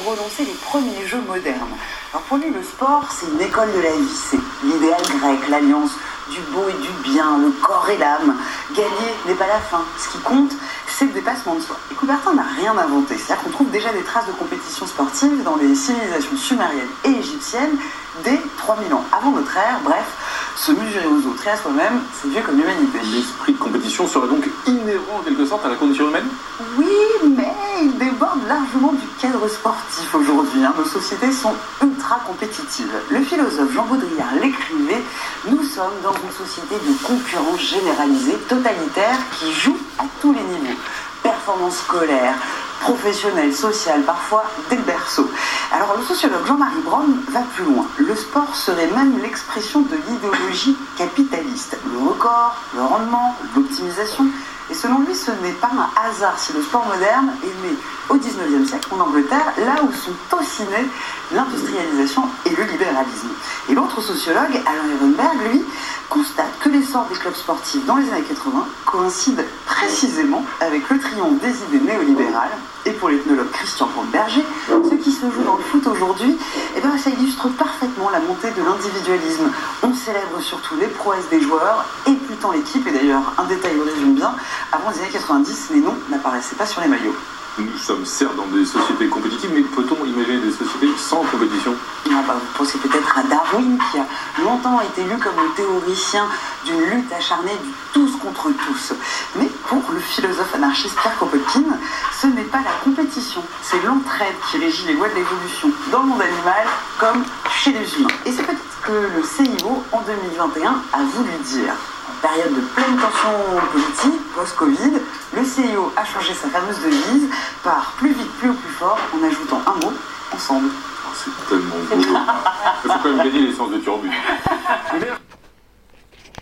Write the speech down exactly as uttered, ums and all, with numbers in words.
relancer les premiers jeux modernes. Alors pour lui, le sport, c'est une école de la vie, c'est l'idéal grec, l'alliance du beau et du bien, le corps et l'âme. Gagner n'est pas la fin, ce qui compte, c'est le dépassement de soi. Et Coubertin n'a rien inventé, c'est-à-dire qu'on trouve déjà des traces de compétition sportive dans les civilisations sumériennes et égyptiennes dès trois mille ans avant notre ère. Bref, se mesurer aux autres et à soi-même, c'est vieux comme l'humanité. L'esprit de compétition serait donc inhérent en quelque sorte à la condition humaine? Oui, mais il déborde largement du cadre sportif aujourd'hui. Hein. Nos sociétés sont ultra compétitives. Le philosophe Jean Baudrillard l'écrivait, nous sommes dans une société de concurrence généralisée, totalitaire, qui joue à tous les niveaux. Performance scolaire, professionnelle, sociale, parfois dès le berceau. Alors le sociologue Jean-Marie Braun va plus loin. Le sport serait même l'expression de l'idéologie capitaliste. Le record, le rendement, l'optimisation. Et selon lui, ce n'est pas un hasard si le sport moderne est né au dix-neuvième siècle en Angleterre, là où sont aussi nés l'industrialisation et le libéralisme. Et l'autre sociologue, Alain Ehrenberg, lui, constate que l'essor des clubs sportifs dans les années quatre-vingts coïncide précisément avec le triomphe des idées néolibérales. Et pour l'ethnologue Christian Brandberger, ce qui se joue dans le foot aujourd'hui, eh ben, ça illustre parfaitement la montée de l'individualisme. On célèbre surtout les prouesses des joueurs et plus tant l'équipe. Et d'ailleurs, un détail le résume bien, avant les années quatre-vingt-dix, les noms n'apparaissaient pas sur les maillots. Nous sommes certes dans des sociétés compétitives, mais peut-on imaginer des sociétés sans compétition? Ah bah, vous pensez peut-être à Darwin, qui a longtemps été lu comme le théoricien d'une lutte acharnée du tous contre tous. Mais pour le philosophe anarchiste Pierre Kropotkin, ce n'est pas la compétition, c'est l'entraide qui régit les lois de l'évolution, dans le monde animal comme chez les humains. Et c'est peut-être que le C I O, en deux mille vingt et un, a voulu dire. En période de pleine tension politique, post-Covid, le C I O a changé sa fameuse devise par plus vite, plus haut, plus fort, en ajoutant un mot, ensemble. Oh, c'est tellement beau. Il faut quand même gagner l'essence de turbine.